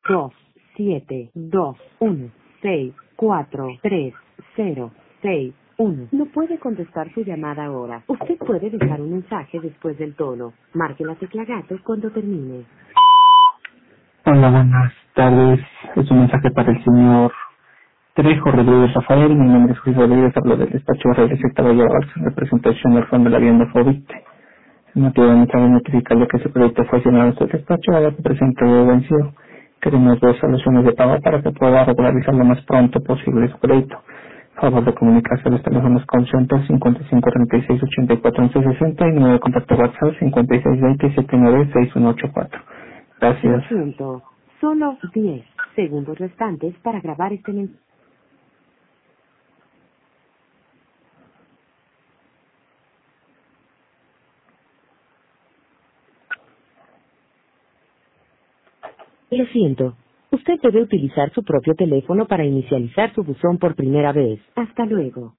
2, 7, 2, 1, 6, 4, 3, 0, 6, 1. No puede contestar su llamada ahora. Usted puede dejar un mensaje después del tono. Marque la tecla gato cuando termine. Hola, buenas tardes. Es un mensaje para el señor Trejo Rodríguez Rafael. Mi nombre es Luis Rodríguez. Hablo del despacho de Real Caballero en representación del fondo de la vivienda Fobit. El motivo de mensaje es notificarle que ese proyecto fue asignado a este despacho a la que presentó vencido. Queremos dos soluciones de pago para que pueda regularizar lo más pronto posible su crédito. Favor de comunicarse a los teléfonos call center 55 36 84 11 60 y número de contacto WhatsApp 56 20 79 6184. Lo Gracias. siento. Solo 10 segundos restantes para grabar este mensaje. Lo siento. Usted debe utilizar su propio teléfono para inicializar su buzón por primera vez. Hasta luego.